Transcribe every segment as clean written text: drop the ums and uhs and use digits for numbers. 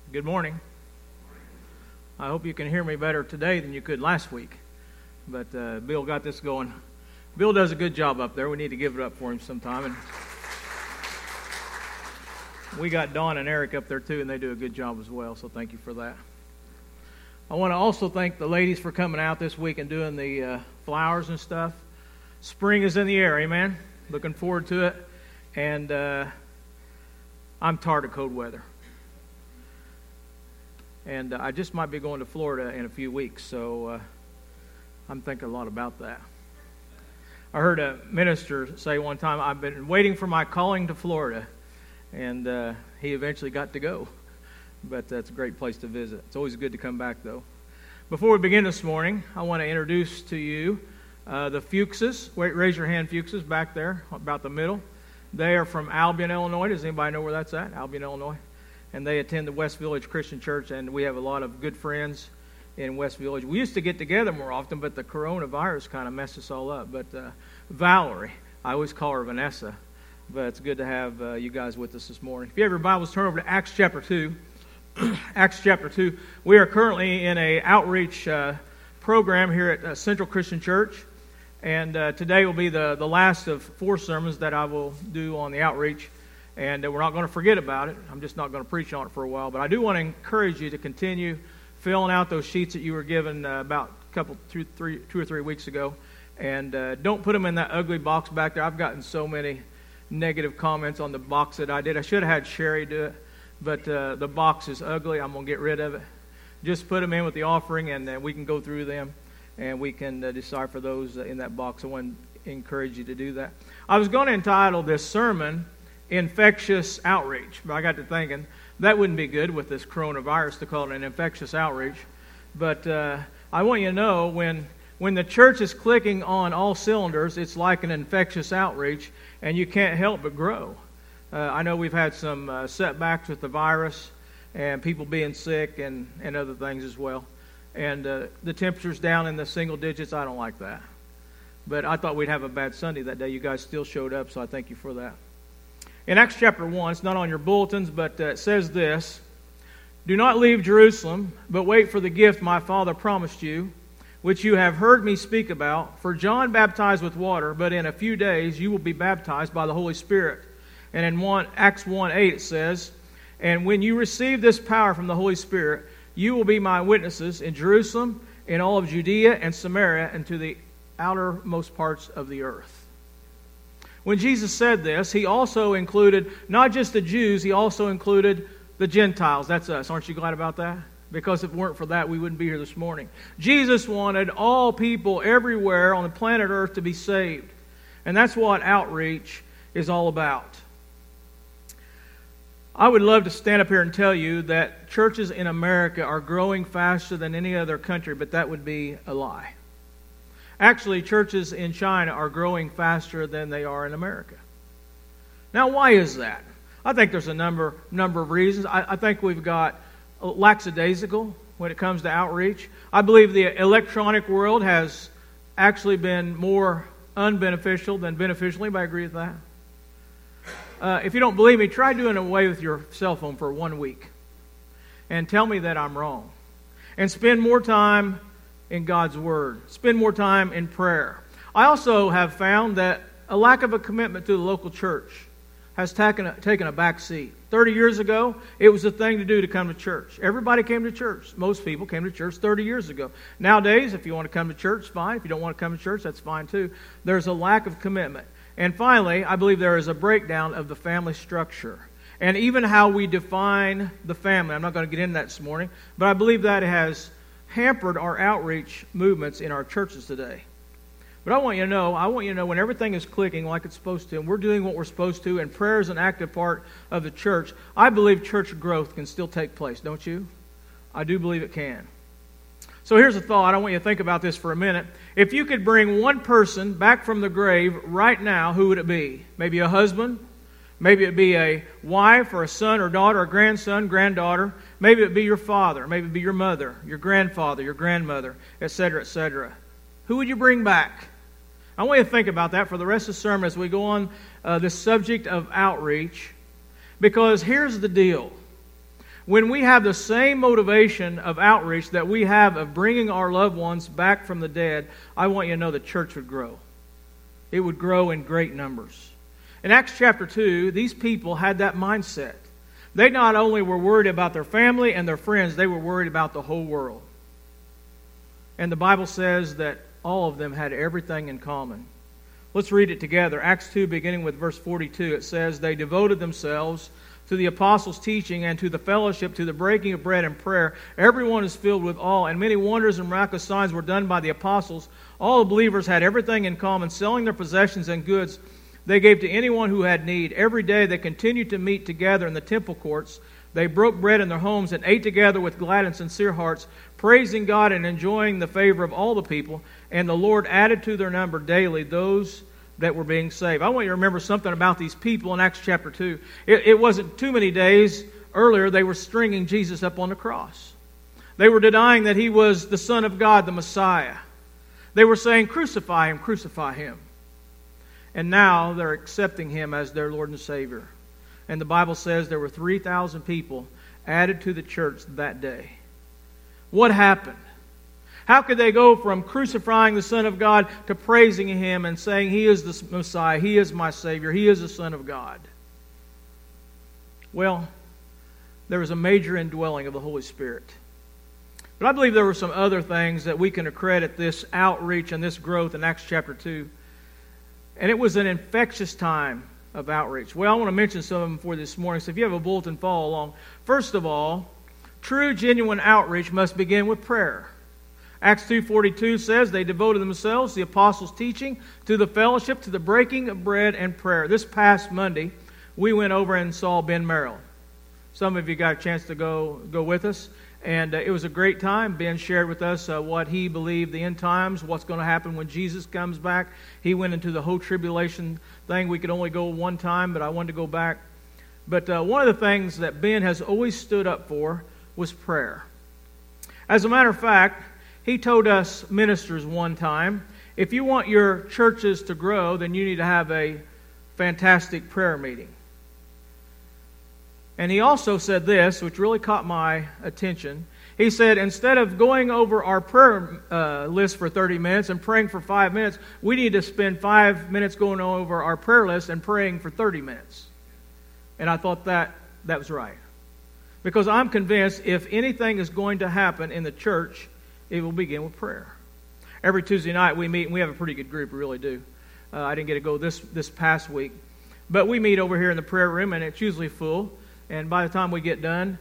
Good morning. I hope you can hear me better today than you could last week. But Bill got this going. Bill does a good job up there. We need to give it up for him sometime. And we got Don and Eric up there too, and they do a good job as well. So thank you for that. I want to also thank the ladies for coming out this week and doing the flowers and stuff. Spring is in the air, amen? Looking forward to it. And I'm tired of cold weather. And I just might be going to Florida in a few weeks, so I'm thinking a lot about that. I heard a minister say one time, I've been waiting for my calling to Florida, and he eventually got to go. But that's a great place to visit. It's always good to come back, though. Before we begin this morning, I want to introduce to you the Fuchses. Raise your hand, Fuchses, back there, about the middle. They are from Albion, Illinois. Does anybody know where that's at? Albion, Illinois. And they attend the West Village Christian Church, and we have a lot of good friends in West Village. We used to get together more often, but the coronavirus kind of messed us all up. But Valerie, I always call her Vanessa, but it's good to have you guys with us this morning. If you have your Bibles, turn over to Acts chapter 2. Acts chapter 2. We are currently in an outreach program here at Central Christian Church, and today will be the last of 4 sermons that I will do on the outreach. And we're not going to forget about it. I'm just not going to preach on it for a while. But I do want to encourage you to continue filling out those sheets that you were given about 2 or 3 weeks ago. And don't put them in that ugly box back there. I've gotten so many negative comments on the box that I did. I should have had Sherry do it. But the box is ugly. I'm going to get rid of it. Just put them in with the offering, and we can go through them. And we can decipher those in that box. I want to encourage you to do that. I was going to entitle this sermon Infectious Outreach. But I got to thinking, that wouldn't be good with this coronavirus to call it an infectious outreach. But I want you to know, when the church is clicking on all cylinders, it's like an infectious outreach, and you can't help but grow. I know we've had some setbacks with the virus, and people being sick, and other things as well. And the temperature's down in the single digits. I don't like that. But I thought we'd have a bad Sunday that day. You guys still showed up, so I thank you for that. In Acts chapter 1, it's not on your bulletins, but it says this: "Do not leave Jerusalem, but wait for the gift my Father promised you, which you have heard me speak about. For John baptized with water, but in a few days you will be baptized by the Holy Spirit." And in Acts 1:8 it says, "And when you receive this power from the Holy Spirit, you will be my witnesses in Jerusalem, in all of Judea and Samaria, and to the outermost parts of the earth." When Jesus said this, he also included not just the Jews, he also included the Gentiles. That's us. Aren't you glad about that? Because if it weren't for that, we wouldn't be here this morning. Jesus wanted all people everywhere on the planet Earth to be saved. And that's what outreach is all about. I would love to stand up here and tell you that churches in America are growing faster than any other country, but that would be a lie. Actually, churches in China are growing faster than they are in America. Now, why is that? I think there's a number of reasons. I think we've got lackadaisical when it comes to outreach. I believe the electronic world has actually been more unbeneficial than beneficial. Anybody agree with that? If you don't believe me, try doing away with your cell phone for 1 week and tell me that I'm wrong. And spend more time in God's Word. Spend more time in prayer. I also have found that a lack of a commitment to the local church has taken a back seat. 30 years ago, it was the thing to do to come to church. Everybody came to church. Most people came to church 30 years ago. Nowadays, if you want to come to church, fine. If you don't want to come to church, that's fine too. There's a lack of commitment. And finally, I believe there is a breakdown of the family structure and even how we define the family. I'm not going to get into that this morning, but I believe that has hampered our outreach movements in our churches today. But I want you to know when everything is clicking like it's supposed to, and we're doing what we're supposed to, and prayer is an active part of the church, I believe church growth can still take place, don't you? I do believe it can. So here's a thought. I want you to think about this for a minute. If you could bring one person back from the grave right now, who would it be? Maybe a husband? Maybe it'd be a wife or a son or daughter or grandson, granddaughter. Maybe it'd be your father. Maybe it'd be your mother, your grandfather, your grandmother, etc., etc. Who would you bring back? I want you to think about that for the rest of the sermon as we go on this subject of outreach. Because here's the deal. When we have the same motivation of outreach that we have of bringing our loved ones back from the dead, I want you to know the church would grow. It would grow in great numbers. In Acts chapter 2, these people had that mindset. They not only were worried about their family and their friends, they were worried about the whole world. And the Bible says that all of them had everything in common. Let's read it together. Acts 2, beginning with verse 42, it says, "They devoted themselves to the apostles' teaching and to the fellowship, to the breaking of bread and prayer. Everyone is filled with awe, and many wonders and miraculous signs were done by the apostles. All the believers had everything in common, selling their possessions and goods they gave to anyone who had need. Every day they continued to meet together in the temple courts. They broke bread in their homes and ate together with glad and sincere hearts, praising God and enjoying the favor of all the people. And the Lord added to their number daily those that were being saved." I want you to remember something about these people in Acts chapter 2. It wasn't too many days earlier they were stringing Jesus up on the cross. They were denying that He was the Son of God, the Messiah. They were saying, "Crucify Him, crucify Him." And now they're accepting Him as their Lord and Savior. And the Bible says there were 3,000 people added to the church that day. What happened? How could they go from crucifying the Son of God to praising Him and saying, "He is the Messiah, He is my Savior, He is the Son of God"? Well, there was a major indwelling of the Holy Spirit. But I believe there were some other things that we can accredit this outreach and this growth in Acts chapter 2. And it was an infectious time of outreach. Well, I want to mention some of them for this morning. So if you have a bulletin, follow along. First of all, true, genuine outreach must begin with prayer. Acts 2:42 says they devoted themselves to the apostles' teaching, to the fellowship, to the breaking of bread and prayer. This past Monday, we went over and saw Ben Merrill. Some of you got a chance to go with us. And it was a great time. Ben shared with us what he believed the end times, what's going to happen when Jesus comes back. He went into the whole tribulation thing. We could only go one time, but I wanted to go back. But one of the things that Ben has always stood up for was prayer. As a matter of fact, he told us ministers one time, if you want your churches to grow, then you need to have a fantastic prayer meeting. And he also said this, which really caught my attention. He said, instead of going over our prayer list for 30 minutes and praying for 5 minutes, we need to spend 5 minutes going over our prayer list and praying for 30 minutes. And I thought that was right. Because I'm convinced if anything is going to happen in the church, it will begin with prayer. Every Tuesday night we meet, and we have a pretty good group, we really do. I didn't get to go this past week. But we meet over here in the prayer room, and it's usually full. And by the time we get done,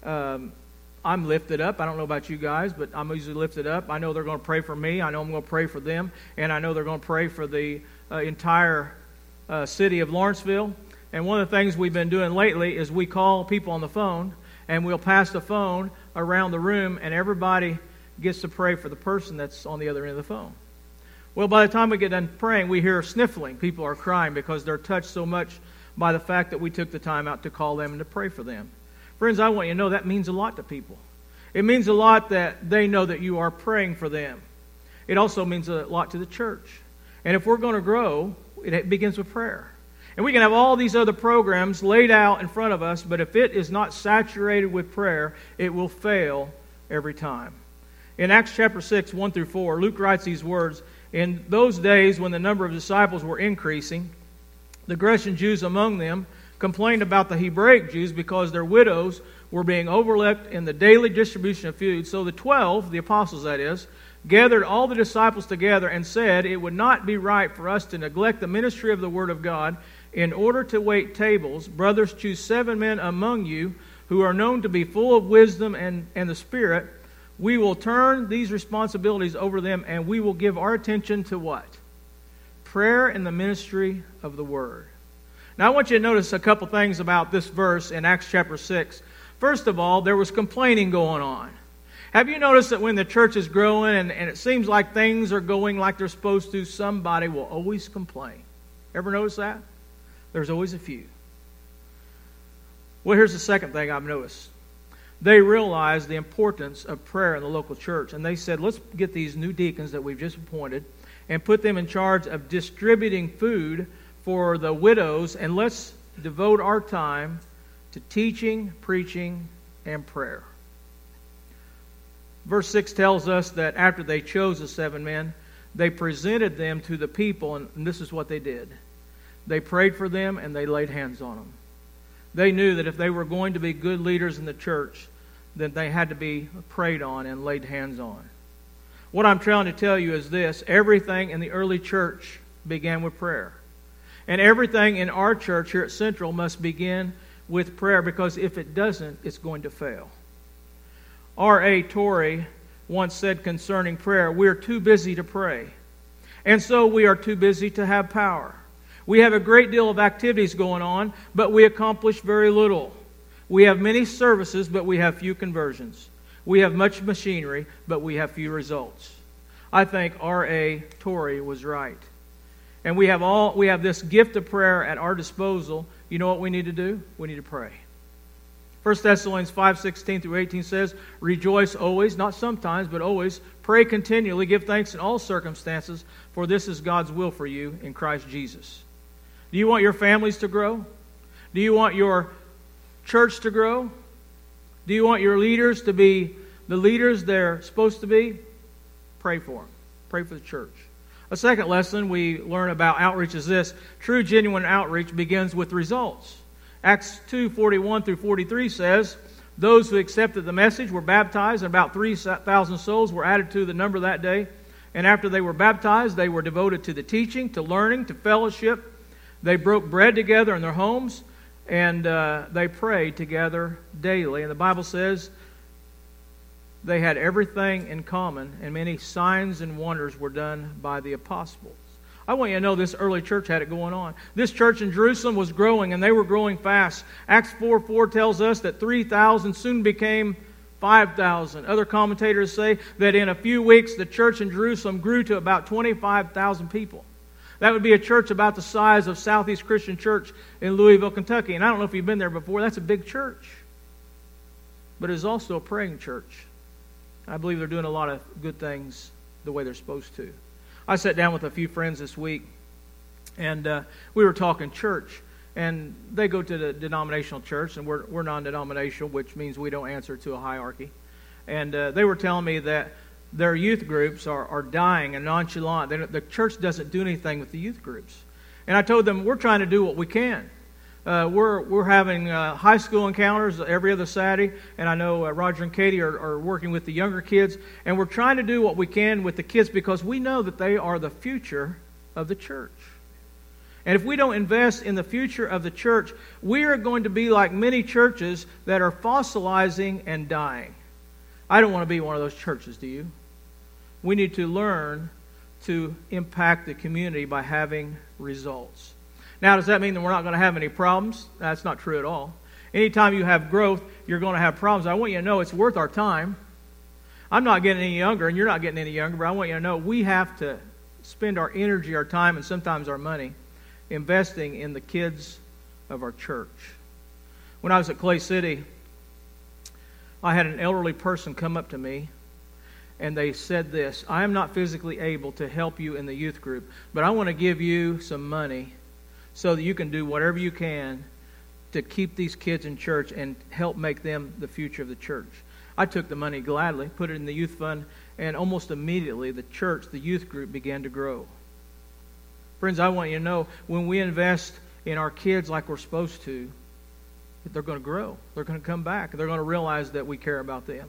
I'm lifted up. I don't know about you guys, but I'm usually lifted up. I know they're going to pray for me. I know I'm going to pray for them. And I know they're going to pray for the entire city of Lawrenceville. And one of the things we've been doing lately is we call people on the phone, and we'll pass the phone around the room, and everybody gets to pray for the person that's on the other end of the phone. Well, by the time we get done praying, we hear sniffling. People are crying because they're touched so much by the fact that we took the time out to call them and to pray for them. Friends, I want you to know that means a lot to people. It means a lot that they know that you are praying for them. It also means a lot to the church. And if we're going to grow, it begins with prayer. And we can have all these other programs laid out in front of us, but if it is not saturated with prayer, it will fail every time. In Acts chapter 6, 1 through 4, Luke writes these words, "In those days when the number of disciples were increasing, the Grecian Jews among them complained about the Hebraic Jews because their widows were being overlooked in the daily distribution of food. So the 12, the apostles that is, gathered all the disciples together and said, 'It would not be right for us to neglect the ministry of the Word of God in order to wait tables. Brothers, choose 7 men among you who are known to be full of wisdom and the Spirit. We will turn these responsibilities over to them, and we will give our attention to what? Prayer and the ministry of the Word.'" Now I want you to notice a couple things about this verse in Acts chapter 6. First of all, there was complaining going on. Have you noticed that when the church is growing and it seems like things are going like they're supposed to, somebody will always complain? Ever notice that? There's always a few. Well, here's the second thing I've noticed. They realized the importance of prayer in the local church, and they said, let's get these new deacons that we've just appointed and put them in charge of distributing food for the widows, and let's devote our time to teaching, preaching, and prayer. Verse 6 tells us that after they chose the 7 men, they presented them to the people, and this is what they did. They prayed for them and they laid hands on them. They knew that if they were going to be good leaders in the church, then they had to be prayed on and laid hands on. What I'm trying to tell you is this: everything in the early church began with prayer. And everything in our church here at Central must begin with prayer, because if it doesn't, it's going to fail. R.A. Torrey once said concerning prayer, we're too busy to pray. And so we are too busy to have power. We have a great deal of activities going on, but we accomplish very little. We have many services, but we have few conversions. We have much machinery, but we have few results. I think R.A. Torrey was right. And we have this gift of prayer at our disposal. You know what we need to do? We need to pray. 1 Thessalonians 5:16 through 18 says, rejoice always, not sometimes, but always. Pray continually, give thanks in all circumstances, for this is God's will for you in Christ Jesus. Do you want your families to grow? Do you want your church to grow? Do you want your leaders to be the leaders they're supposed to be? Pray for them. Pray for the church. A second lesson we learn about outreach is this: true, genuine outreach begins with results. Acts 2:41 through 43 says, those who accepted the message were baptized, and about 3,000 souls were added to the number that day. And after they were baptized, they were devoted to the teaching, to learning, to fellowship. They broke bread together in their homes, and they prayed together daily. And the Bible says they had everything in common, and many signs and wonders were done by the apostles. I want you to know this early church had it going on. This church in Jerusalem was growing, and they were growing fast. Acts 4:4 tells us that 3,000 soon became 5,000. Other commentators say that in a few weeks, the church in Jerusalem grew to about 25,000 people. That would be a church about the size of Southeast Christian Church in Louisville, Kentucky. And I don't know if you've been there before. That's a big church. But it is also a praying church. I believe they're doing a lot of good things the way they're supposed to. I sat down with a few friends this week, and we were talking church. And they go to the denominational church, and we're non-denominational, which means we don't answer to a hierarchy. And they were telling me that their youth groups are dying and nonchalant. The church doesn't do anything with the youth groups. And I told them, we're trying to do what we can. We're having high school encounters every other Saturday, and I know Roger and Katie are working with the younger kids, and we're trying to do what we can with the kids because we know that they are the future of the church. And if we don't invest in the future of the church, we are going to be like many churches that are fossilizing and dying. I don't want to be one of those churches, do you? We need to learn to impact the community by having results. Now, does that mean that we're not going to have any problems? That's not true at all. Anytime you have growth, you're going to have problems. I want you to know it's worth our time. I'm not getting any younger, and you're not getting any younger, but I want you to know we have to spend our energy, our time, and sometimes our money investing in the kids of our church. When I was at Clay City, I had an elderly person come up to me, and they said this: I am not physically able to help you in the youth group, but I want to give you some money so that you can do whatever you can to keep these kids in church and help make them the future of the church. I took the money gladly, put it in the youth fund, and almost immediately the church, the youth group, began to grow. Friends, I want you to know, when we invest in our kids like we're supposed to, they're going to grow. They're going to come back. They're going to realize that we care about them.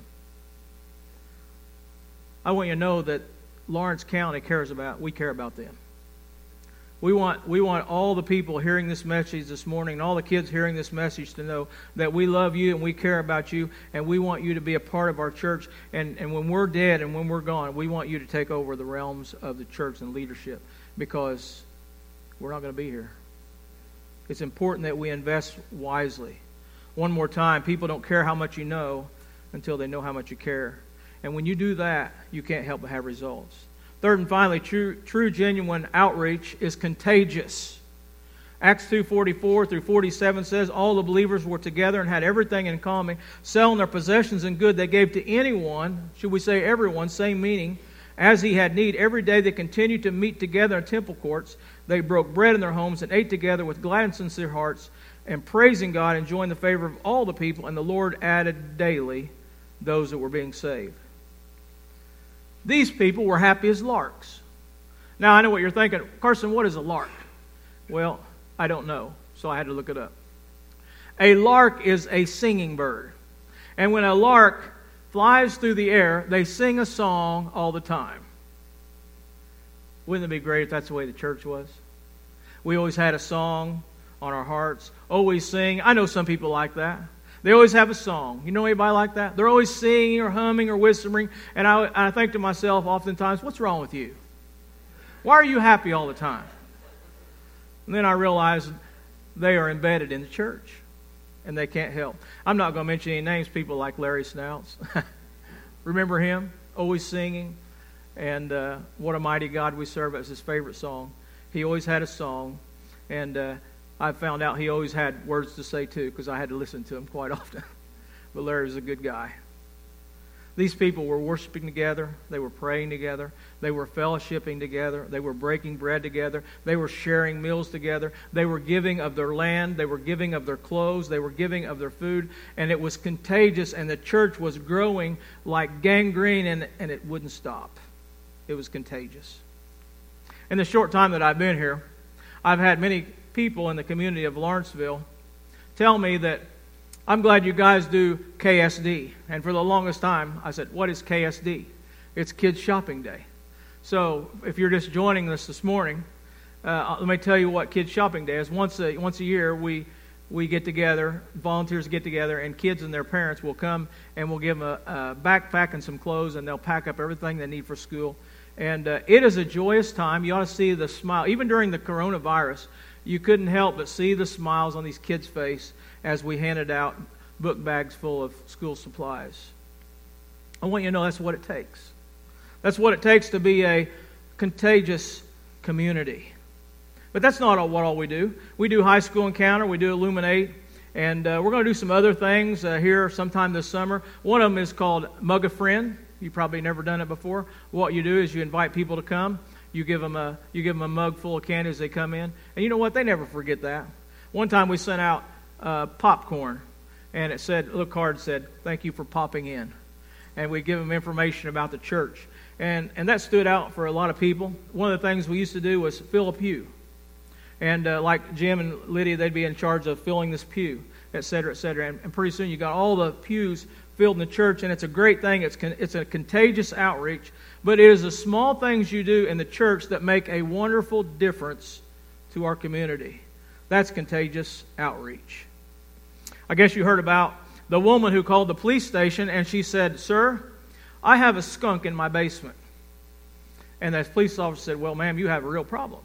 I want you to know that Lawrence County we care about them. We want all the people hearing this message this morning and all the kids hearing this message to know that we love you and we care about you, and we want you to be a part of our church. And when we're dead and when we're gone, we want you to take over the realms of the church and leadership, because we're not going to be here. It's important that we invest wisely. One more time, people don't care how much you know until they know how much you care. And when you do that, you can't help but have results. Third and finally, true genuine outreach is contagious. Acts 2:44 through 47 says, all the believers were together and had everything in common, selling their possessions and good they gave to anyone, should we say everyone, same meaning, as he had need. Every day they continued to meet together in temple courts. They broke bread in their homes and ate together with glad and sincere hearts, and praising God, enjoying the favor of all the people, and the Lord added daily those that were being saved. These people were happy as larks. Now, I know what you're thinking. Carson, what is a lark? Well, I don't know, so I had to look it up. A lark is a singing bird. And when a lark flies through the air, they sing a song all the time. Wouldn't it be great if that's the way the church was? We always had a song on our hearts, always sing. I know some people like that. They always have a song. You know anybody like that? They're always singing or humming or whispering. And I think to myself oftentimes, what's wrong with you? Why are you happy all the time? And then I realize they are embedded in the church, and they can't help. I'm not going to mention any names, people like Larry Snouts. Remember him? Always singing. And What a Mighty God We Serve. That was his favorite song. He always had a song. And I found out he always had words to say too, because I had to listen to him quite often. But Larry was a good guy. These people were worshiping together. They were praying together. They were fellowshipping together. They were breaking bread together. They were sharing meals together. They were giving of their land. They were giving of their clothes. They were giving of their food. And it was contagious, and the church was growing like gangrene, and it wouldn't stop. It was contagious. In the short time that I've been here, I've had many people in the community of Lawrenceville tell me that, I'm glad you guys do KSD. And for the longest time, I said, what is KSD? It's Kids Shopping Day. So if you're just joining us this morning, let me tell you what Kids Shopping Day is. Once a year, we get together, volunteers get together, and kids and their parents will come, and we'll give them a backpack and some clothes, and they'll pack up everything they need for school. And it is a joyous time. You ought to see the smile. Even during the coronavirus, you couldn't help but see the smiles on these kids' face as we handed out book bags full of school supplies. I want you to know that's what it takes. That's what it takes to be a contagious community. But that's not all we do. We do High School Encounter, we do Illuminate, and we're going to do some other things here sometime this summer. One of them is called Mug a Friend. You've probably never done it before. What you do is you invite people to come. You give them a mug full of candy as they come in. And you know what? They never forget that. One time we sent out popcorn, and it said, a little card said, "Thank you for popping in." And we give them information about the church. And that stood out for a lot of people. One of the things we used to do was fill a pew. And like Jim and Lydia, they'd be in charge of filling this pew, et cetera, et cetera. And pretty soon you got all the pews filled in the church, and it's a great thing. It's a contagious outreach. But it is the small things you do in the church that make a wonderful difference to our community. That's contagious outreach. I guess you heard about the woman who called the police station, and she said, "Sir, I have a skunk in my basement." And the police officer said, "Well, ma'am, you have a real problem.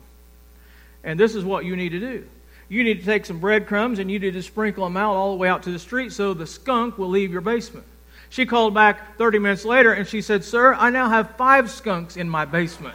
And this is what you need to do. You need to take some breadcrumbs and you need to sprinkle them out all the way out to the street so the skunk will leave your basement." She called back 30 minutes later and she said, "Sir, I now have 5 skunks in my basement."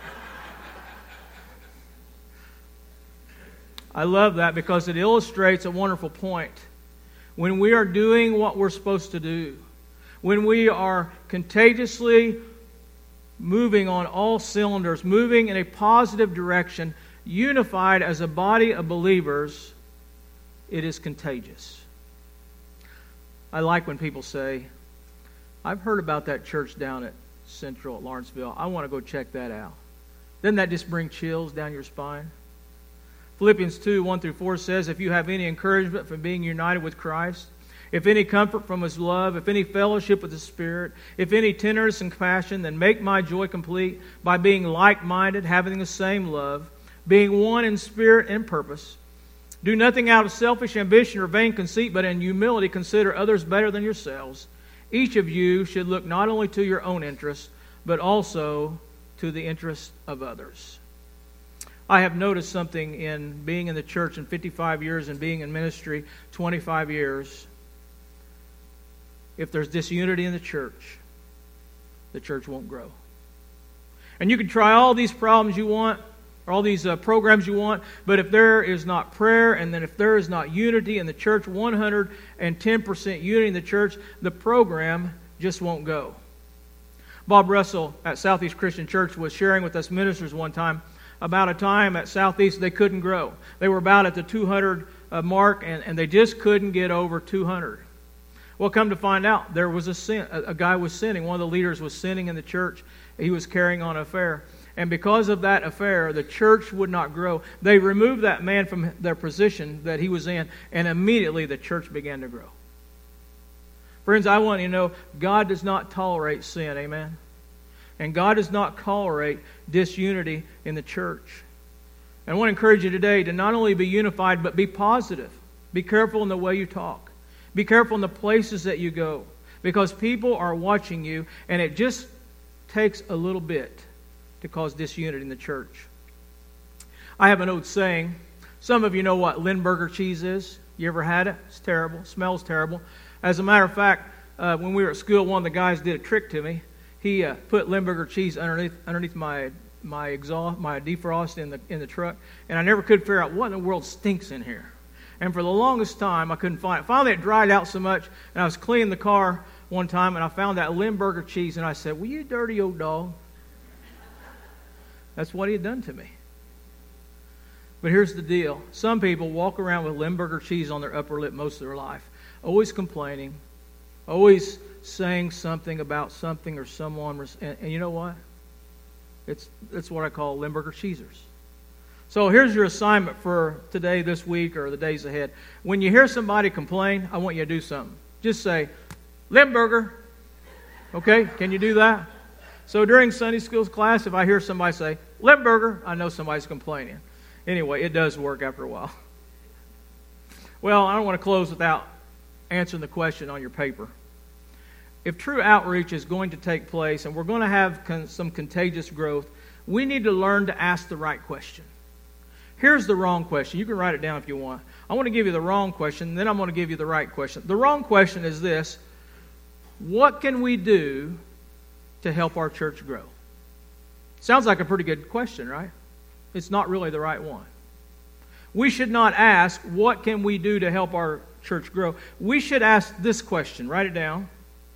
I love that because it illustrates a wonderful point. When we are doing what we're supposed to do, when we are contagiously moving on all cylinders, moving in a positive direction, unified as a body of believers, it is contagious. I like when people say, "I've heard about that church down at Central at Lawrenceville. I want to go check that out." Doesn't that just bring chills down your spine? Philippians 2:1-4 says, "If you have any encouragement from being united with Christ, if any comfort from His love, if any fellowship with the Spirit, if any tenderness and compassion, then make my joy complete by being like-minded, having the same love, being one in spirit and purpose. Do nothing out of selfish ambition or vain conceit, but in humility consider others better than yourselves. Each of you should look not only to your own interest, but also to the interest of others." I have noticed something in being in the church in 55 years and being in ministry 25 years. If there's disunity in the church won't grow. And you can try all these problems you want, or all these programs you want, but if there is not prayer, and then if there is not unity in the church, 110% unity in the church, the program just won't go. Bob Russell at Southeast Christian Church was sharing with us ministers one time about a time at Southeast they couldn't grow. They were about at the 200 mark, and they just couldn't get over 200. Well, come to find out, there was a sin. A guy was sinning. One of the leaders was sinning in the church. He was carrying on an affair. And because of that affair, the church would not grow. They removed that man from their position that he was in, and immediately the church began to grow. Friends, I want you to know, God does not tolerate sin, amen? And God does not tolerate disunity in the church. And I want to encourage you today to not only be unified, but be positive. Be careful in the way you talk. Be careful in the places that you go. Because people are watching you, and it just takes a little bit to cause disunity in the church. I have an old saying. Some of you know what Limburger cheese is. You ever had it? It's terrible. It smells terrible. As a matter of fact, when we were at school, one of the guys did a trick to me. He put Limburger cheese underneath my defrost in the truck, and I never could figure out what in the world stinks in here. And for the longest time, I couldn't find it. Finally, it dried out so much, and I was cleaning the car one time, and I found that Limburger cheese, and I said, "Well, you dirty old dog." That's what he had done to me. But here's the deal. Some people walk around with Limburger cheese on their upper lip most of their life, always complaining, always saying something about something or someone. And you know what? It's what I call Limburger cheesers. So here's your assignment for today, this week, or the days ahead. When you hear somebody complain, I want you to do something. Just say, "Limburger." Okay? Can you do that? So during Sunday school class, if I hear somebody say, "Limburger," I know somebody's complaining. Anyway, it does work after a while. Well, I don't want to close without answering the question on your paper. If true outreach is going to take place and we're going to have some contagious growth, we need to learn to ask the right question. Here's the wrong question. You can write it down if you want. I want to give you the wrong question, and then I'm going to give you the right question. The wrong question is this: what can we do to help our church grow? Sounds like a pretty good question, right? It's not really the right one. We should not ask, what can we do to help our church grow? We should ask this question. Write it down.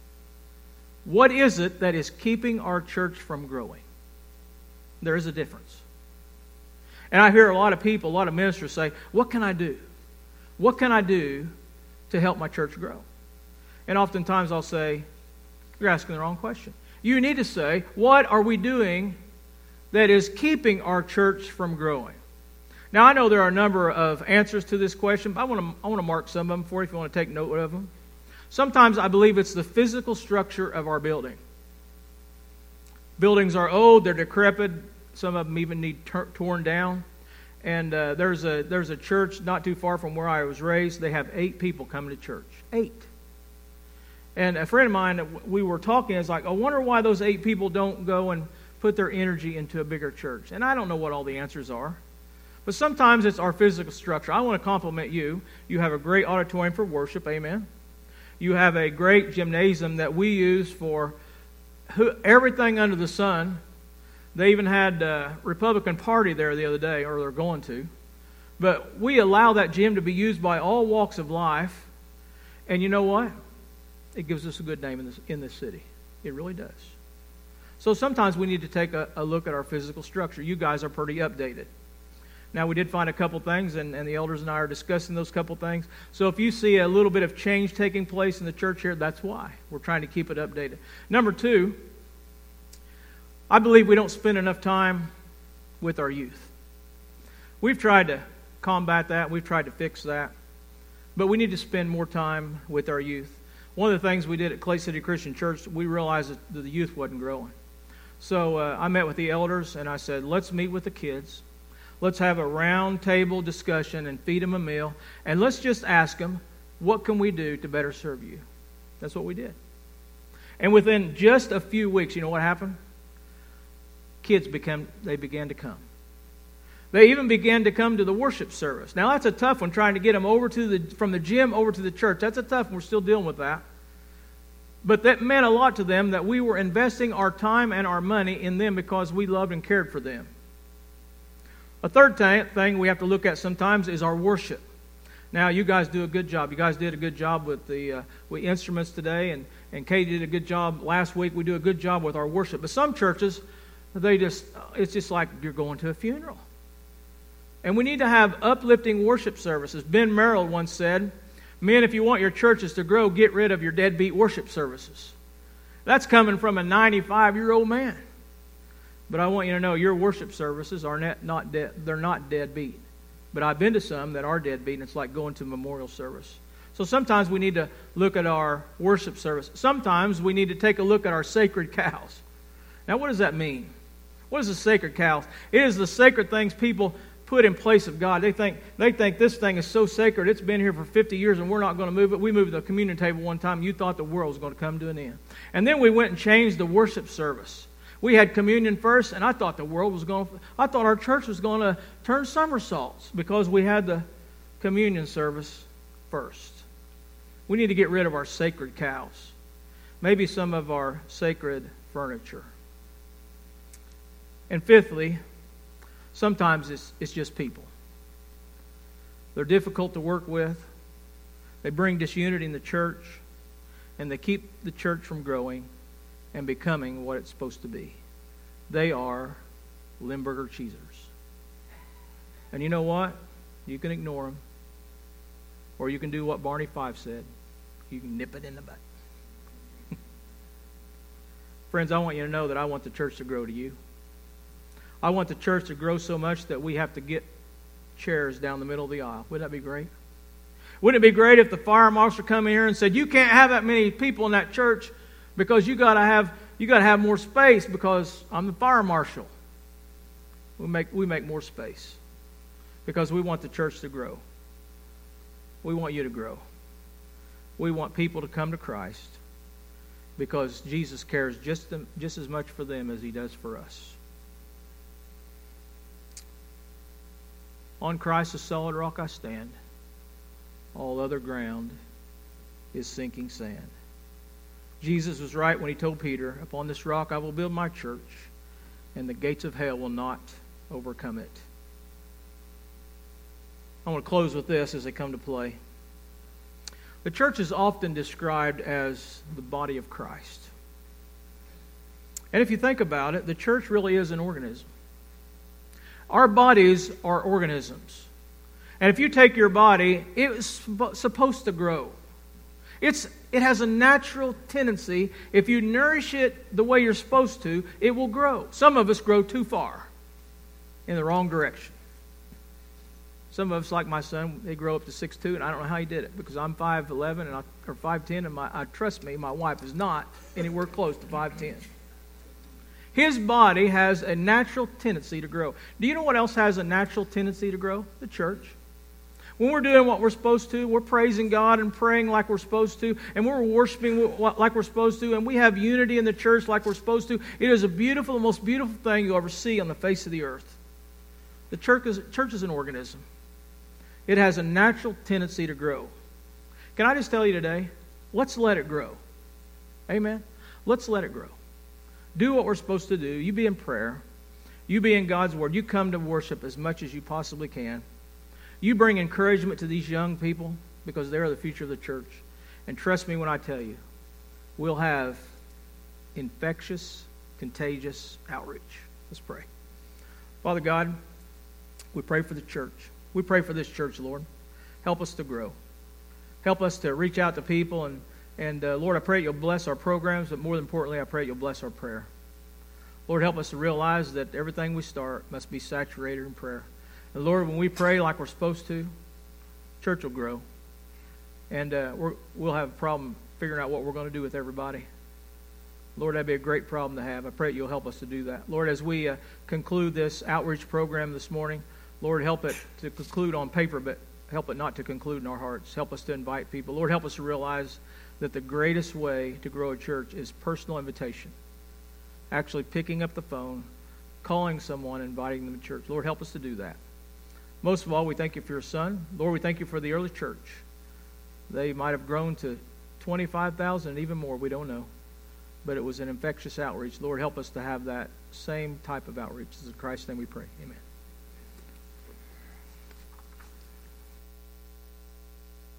What is it that is keeping our church from growing? There is a difference. And I hear a lot of people, a lot of ministers say, "What can I do? What can I do to help my church grow?" And oftentimes I'll say, "You're asking the wrong question." You need to say, what are we doing that is keeping our church from growing? Now, I know there are a number of answers to this question, but I want to mark some of them for you if you want to take note of them. Sometimes I believe it's the physical structure of our building. Buildings are old, they're decrepit. Some of them even need torn down. And there's a church not too far from where I was raised. They have 8 people coming to church. 8. And a friend of mine, we were talking, it's like, I wonder why those 8 people don't go and put their energy into a bigger church. And I don't know what all the answers are. But sometimes it's our physical structure. I want to compliment you. You have a great auditorium for worship, amen. You have a great gymnasium that we use for everything under the sun. They even had a Republican Party there the other day, or they're going to. But we allow that gym to be used by all walks of life. And you know what? It gives us a good name in this city. It really does. So sometimes we need to take a look at our physical structure. You guys are pretty updated. Now, we did find a couple things, and the elders and I are discussing those couple things. So if you see a little bit of change taking place in the church here, that's why. We're trying to keep it updated. Number 2, I believe we don't spend enough time with our youth. We've tried to combat that. We've tried to fix that. But we need to spend more time with our youth. One of the things we did at Clay City Christian Church, we realized that the youth wasn't growing. So I met with the elders, and I said, let's meet with the kids. Let's have a round table discussion and feed them a meal. And let's just ask them, what can we do to better serve you? That's what we did. And within just a few weeks, you know what happened? Kids began to come. They even began to come to the worship service. Now, that's a tough one, trying to get them from the gym over to the church. That's a tough one. We're still dealing with that. But that meant a lot to them that we were investing our time and our money in them because we loved and cared for them. A third thing we have to look at sometimes is our worship. Now, you guys do a good job. You guys did a good job with the instruments today, and Katie did a good job last week. We do a good job with our worship. But some churches, it's just like you're going to a funeral. And we need to have uplifting worship services. Ben Merrill once said, "Men, if you want your churches to grow, get rid of your deadbeat worship services." That's coming from a 95-year-old man. But I want you to know your worship services are they're not deadbeat. But I've been to some that are deadbeat, and it's like going to a memorial service. So sometimes we need to look at our worship service. Sometimes we need to take a look at our sacred cows. Now, what does that mean? What is a sacred cow? It is the sacred things people put in place of God. They think this thing is so sacred. It's been here for 50 years and we're not going to move it. We moved the communion table one time. You thought the world was going to come to an end. And then we went and changed the worship service. We had communion first, and I thought our church was going to turn somersaults because we had the communion service first. We need to get rid of our sacred cows. Maybe some of our sacred furniture. And fifthly, sometimes it's just people. They're difficult to work with. They bring disunity in the church, and they keep the church from growing and becoming what it's supposed to be. They are Limburger cheesers. And you know what? You can ignore them. Or you can do what Barney Fife said. You can nip it in the butt. Friends, I want you to know that I want the church to grow to you. I want the church to grow so much that we have to get chairs down the middle of the aisle. Wouldn't that be great? Wouldn't it be great if the fire marshal come in here and said, "You can't have that many people in that church because you got to have more space because I'm the fire marshal." We make more space because we want the church to grow. We want you to grow. We want people to come to Christ because Jesus cares just as much for them as He does for us. On Christ, the solid rock I stand. All other ground is sinking sand. Jesus was right when He told Peter, "Upon this rock I will build my church, and the gates of hell will not overcome it." I want to close with this as I come to play. The church is often described as the body of Christ. And if you think about it, the church really is an organism. Our bodies are organisms. And if you take your body, it's supposed to grow. It has a natural tendency. If you nourish it the way you're supposed to, it will grow. Some of us grow too far in the wrong direction. Some of us, like my son, they grow up to 6'2", and I don't know how he did it because I'm 5'11", or 5'10", and trust me, my wife is not anywhere close to 5'10". His body has a natural tendency to grow. Do you know what else has a natural tendency to grow? The church. When we're doing what we're supposed to, we're praising God and praying like we're supposed to, and we're worshiping like we're supposed to, and we have unity in the church like we're supposed to. It is the most beautiful thing you'll ever see on the face of the earth. The church is an organism. It has a natural tendency to grow. Can I just tell you today, let's let it grow. Amen? Let's let it grow. Do what we're supposed to do. You be in prayer. You be in God's Word. You come to worship as much as you possibly can. You bring encouragement to these young people because they're the future of the church. And trust me when I tell you, we'll have infectious, contagious outreach. Let's pray. Father God, we pray for the church. We pray for this church, Lord. Help us to grow. Help us to reach out to people. And Lord, I pray you'll bless our programs, but more importantly, I pray you'll bless our prayer. Lord, help us to realize that everything we start must be saturated in prayer. And Lord, when we pray like we're supposed to, church will grow. And we'll have a problem figuring out what we're going to do with everybody. Lord, that'd be a great problem to have. I pray you'll help us to do that. Lord, as we conclude this outreach program this morning, Lord, help it to conclude on paper, but help it not to conclude in our hearts. Help us to invite people. Lord, help us to realize that the greatest way to grow a church is personal invitation. Actually picking up the phone, calling someone, inviting them to church. Lord, help us to do that. Most of all, we thank you for your son. Lord, we thank you for the early church. They might have grown to 25,000 and even more. We don't know. But it was an infectious outreach. Lord, help us to have that same type of outreach. In Christ's name we pray. Amen.